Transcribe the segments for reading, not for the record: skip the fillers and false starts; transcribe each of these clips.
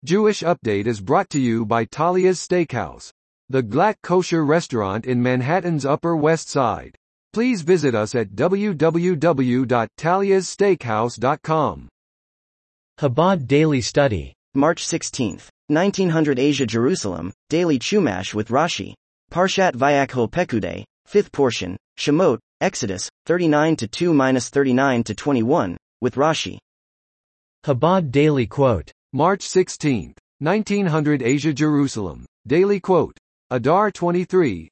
Jewish Update is brought to you by Talia's Steakhouse, the Glatt kosher restaurant in Manhattan's Upper West Side. Please visit us at www.taliassteakhouse.com. Chabad Daily Study. March 16, 1900 Asia Jerusalem, Daily Chumash with Rashi. Parshat Vayakol Pekudei, 5th portion, Shemot, Exodus, 39-2-39-21, with Rashi. Chabad Daily Quote. March 16, 1900 Asia Jerusalem, Daily Quote. Adar 23,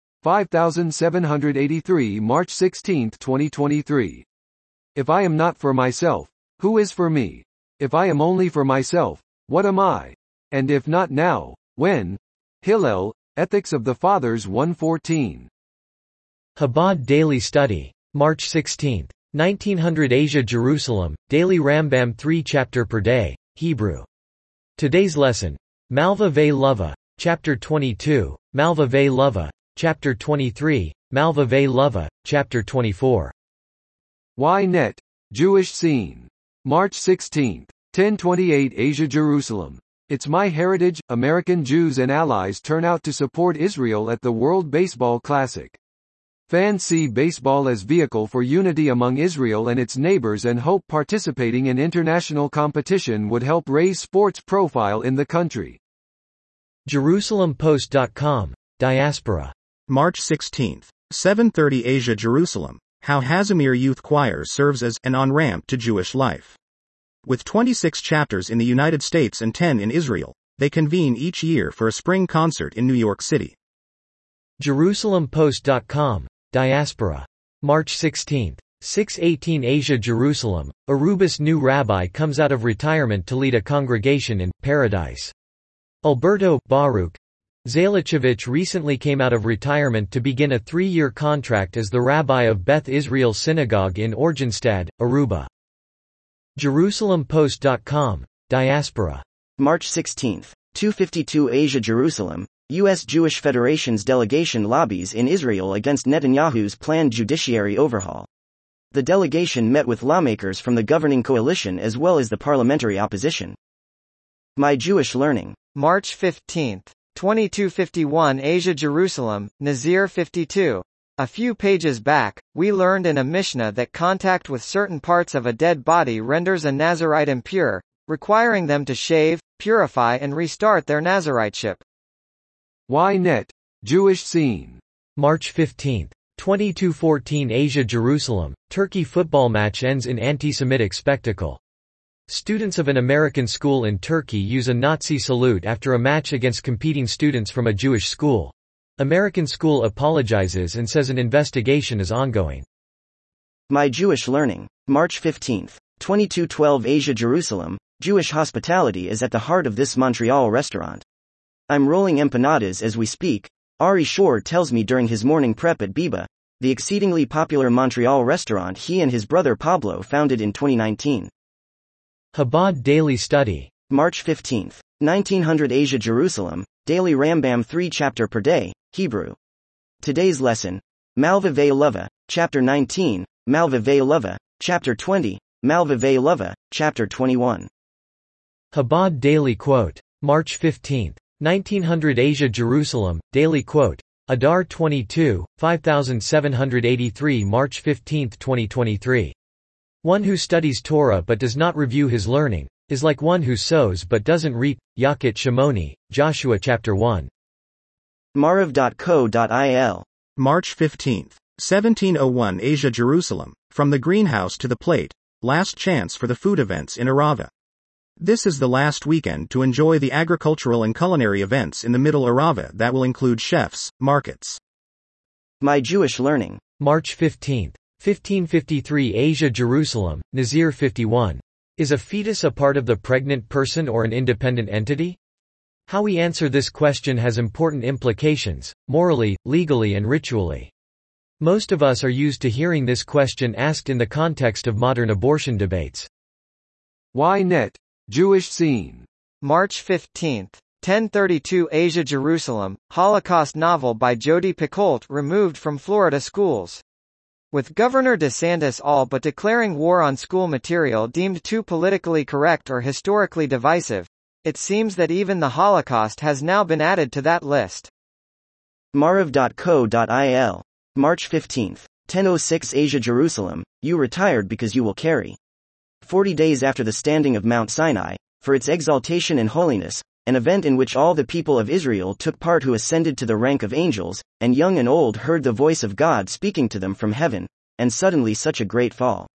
5783 March 16, 2023. If I am not for myself, who is for me? If I am only for myself, what am I? And if not now, when? Hillel, Ethics of the Fathers 1:14. Chabad Daily Study. March 16, 1900 Asia Jerusalem, Daily Rambam 3 chapter per day, Hebrew. Today's lesson. Malva Ve Lava, chapter 22, Malva Ve Lava, chapter 23, Malva Ve Lava, chapter 24. Ynet, Jewish Scene. March 16, 1028 Asia Jerusalem. It's my heritage. American Jews and allies turn out to support Israel at the World Baseball Classic. Fans see baseball as vehicle for unity among Israel and its neighbors and hope participating in international competition would help raise sports profile in the country. JerusalemPost.com, Diaspora. March 16, 7:30 Asia Jerusalem, How Hazimir Youth Choir Serves as an On-Ramp to Jewish Life. With 26 chapters in the United States and 10 in Israel, they convene each year for a spring concert in New York City. JerusalemPost.com, Diaspora. March 16, 618 Asia Jerusalem, Aruba's new rabbi comes out of retirement to lead a congregation in Paradise. Alberto Baruch Zalachevich recently came out of retirement to begin a 3-year contract as the rabbi of Beth Israel Synagogue in Oranjestad, Aruba. JerusalemPost.com, Diaspora. March 16, 252 Asia Jerusalem, U.S. Jewish Federation's delegation lobbies in Israel against Netanyahu's planned judiciary overhaul. The delegation met with lawmakers from the governing coalition as well as the parliamentary opposition. My Jewish Learning. March 15, 2251 Asia Jerusalem, Nazir 52. A few pages back, we learned in a Mishnah that contact with certain parts of a dead body renders a Nazirite impure, requiring them to shave, purify and restart their Naziriteship. Ynet, Jewish Scene. March 15, 2214 Asia Jerusalem, Turkey football match ends in anti-Semitic spectacle. Students of an American school in Turkey use a Nazi salute after a match against competing students from a Jewish school. American school apologizes and says an investigation is ongoing. My Jewish Learning. March 15, 2212 Asia Jerusalem, Jewish hospitality is at the heart of this Montreal restaurant. I'm rolling empanadas as we speak, Ari Shore tells me during his morning prep at Biba, the exceedingly popular Montreal restaurant he and his brother Pablo founded in 2019. Chabad Daily Study. March 15, 1900 Asia Jerusalem, Daily Rambam 3 chapter per day, Hebrew. Today's lesson. Malva Ve Lava, chapter 19, Malva Ve Lava, chapter 20, Malva Ve Lava, chapter 21. Chabad Daily Quote. March 15, 1900 Asia Jerusalem, Daily Quote. Adar 22, 5783 March 15, 2023. One who studies Torah but does not review his learning, is like one who sows but doesn't reap. Yakut Shimoni, Joshua chapter 1. Marav.co.il. March 15, 1701 Asia Jerusalem, From the Greenhouse to the Plate, Last Chance for the Food Events in Arava. This is the last weekend to enjoy the agricultural and culinary events in the Middle Arava that will include chefs, markets. My Jewish Learning. March 15, 1553 Asia Jerusalem, Nazir 51. Is a fetus a part of the pregnant person or an independent entity? How we answer this question has important implications, morally, legally and ritually. Most of us are used to hearing this question asked in the context of modern abortion debates. Ynet, Jewish Scene. March 15, 1032 Asia Jerusalem, Holocaust novel by Jodi Picoult removed from Florida schools. With Governor DeSantis all but declaring war on school material deemed too politically correct or historically divisive, It seems that even the Holocaust has now been added to that list. Mariv.co.il. March 15. 1006 Asia Jerusalem, you retired because you will carry. 40 days after the standing of Mount Sinai, for its exaltation and holiness, an event in which all the people of Israel took part who ascended to the rank of angels, and young and old heard the voice of God speaking to them from heaven, and suddenly such a great fall.